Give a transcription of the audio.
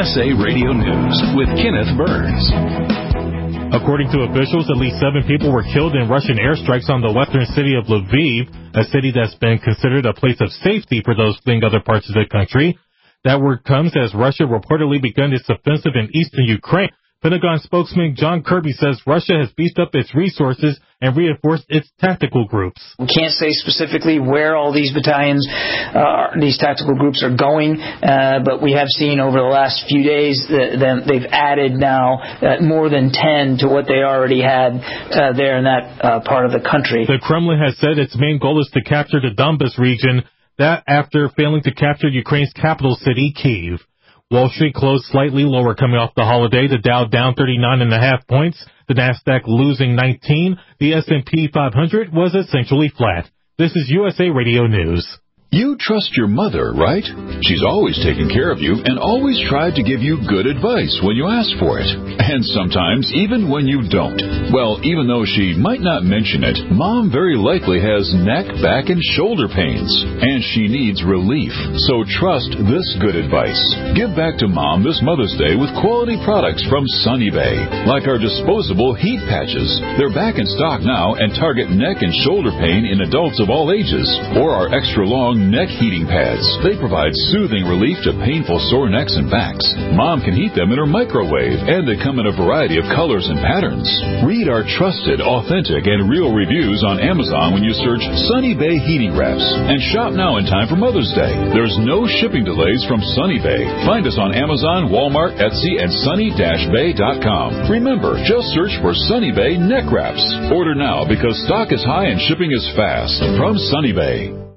USA Radio News with Kenneth Burns. According to officials, at least 7 people were killed in Russian airstrikes on the western city of Lviv, a city that's been considered a place of safety for those fleeing other parts of the country. That word comes as Russia reportedly begun its offensive in eastern Ukraine. Pentagon spokesman John Kirby says Russia has beefed up its resources and reinforced its tactical groups. We can't say specifically where all these battalions, these tactical groups are going, but we have seen over the last few days that they've added now more than 10 to what they already had there in that part of the country. The Kremlin has said its main goal is to capture the Donbas region, that after failing to capture Ukraine's capital city, Kyiv. Wall Street closed slightly lower coming off the holiday. The Dow down 39.5 points. The Nasdaq losing 19. The S&P 500 was essentially flat. This is USA Radio News. You trust your mother, right? She's always taken care of you and always tried to give you good advice when you ask for it. And sometimes even when you don't. Well, even though she might not mention it, Mom very likely has neck, back, and shoulder pains. And she needs relief. So trust this good advice. Give back to Mom this Mother's Day with quality products from Sunny Bay. Like our disposable heat patches. They're back in stock now and target neck and shoulder pain in adults of all ages. Or our extra long neck heating pads. They provide soothing relief to painful sore necks and backs. Mom can heat them in her microwave, and they come in a variety of colors and patterns. Read our trusted, authentic, and real reviews on Amazon when you search Sunny Bay Heating Wraps. And shop now in time for Mother's Day. There's no shipping delays from Sunny Bay. Find us on Amazon, Walmart, Etsy, and sunny-bay.com. Remember, just search for Sunny Bay Neck Wraps. Order now because stock is high and shipping is fast. From Sunny Bay.